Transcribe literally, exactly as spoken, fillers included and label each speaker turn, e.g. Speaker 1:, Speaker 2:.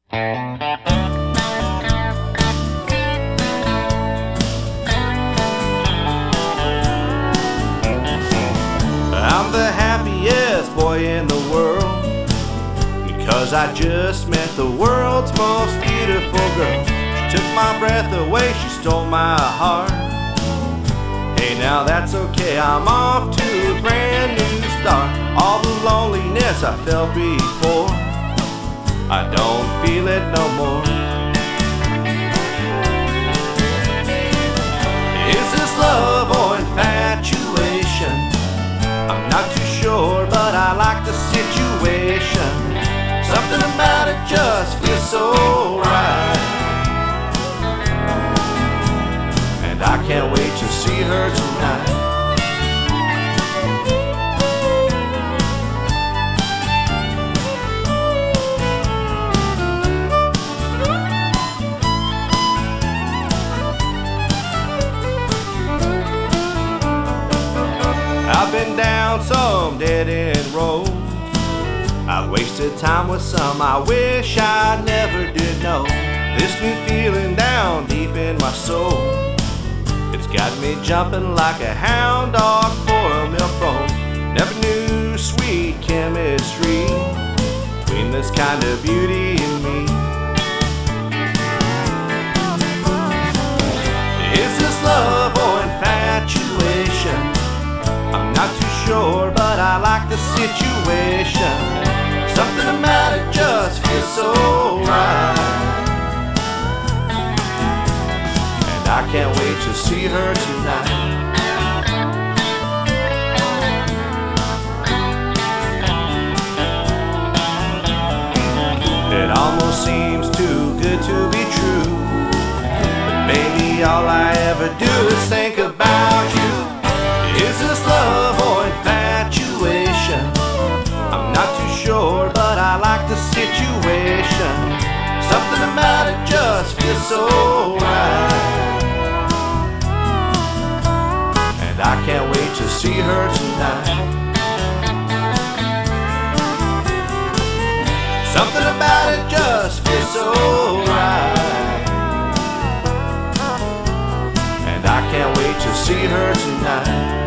Speaker 1: I'm the happiest boy in the world, because I just met the world's most beautiful girl. She took my breath away, she stole my heart. Hey, now that's okay, I'm off to a brand new start. All the loneliness I felt before, I don't feel it no more. Is this love or infatuation? I'm not too sure, but I like the situation. Something about it just feels so right, and I can't wait to see her tonight. I've been down some dead-end roads, I wasted time with some I wish I never did know. This new feeling down deep in my soul, it's got me jumping like a hound dog for a milk bowl. Never knew sweet chemistry between this kind of beauty and me. Is this love or infatuation? I'm not too sure, but I like the situation. Something about it just feels so right, and I can't wait to see her tonight. It almost seems too good to be true, but baby, all I ever do is think about you. Is this love or infatuation? I'm not too sure, but I like the situation. Something about it just feels so right, and I can't wait to see her tonight. Something about it just feels so right, and I can't wait to see her tonight.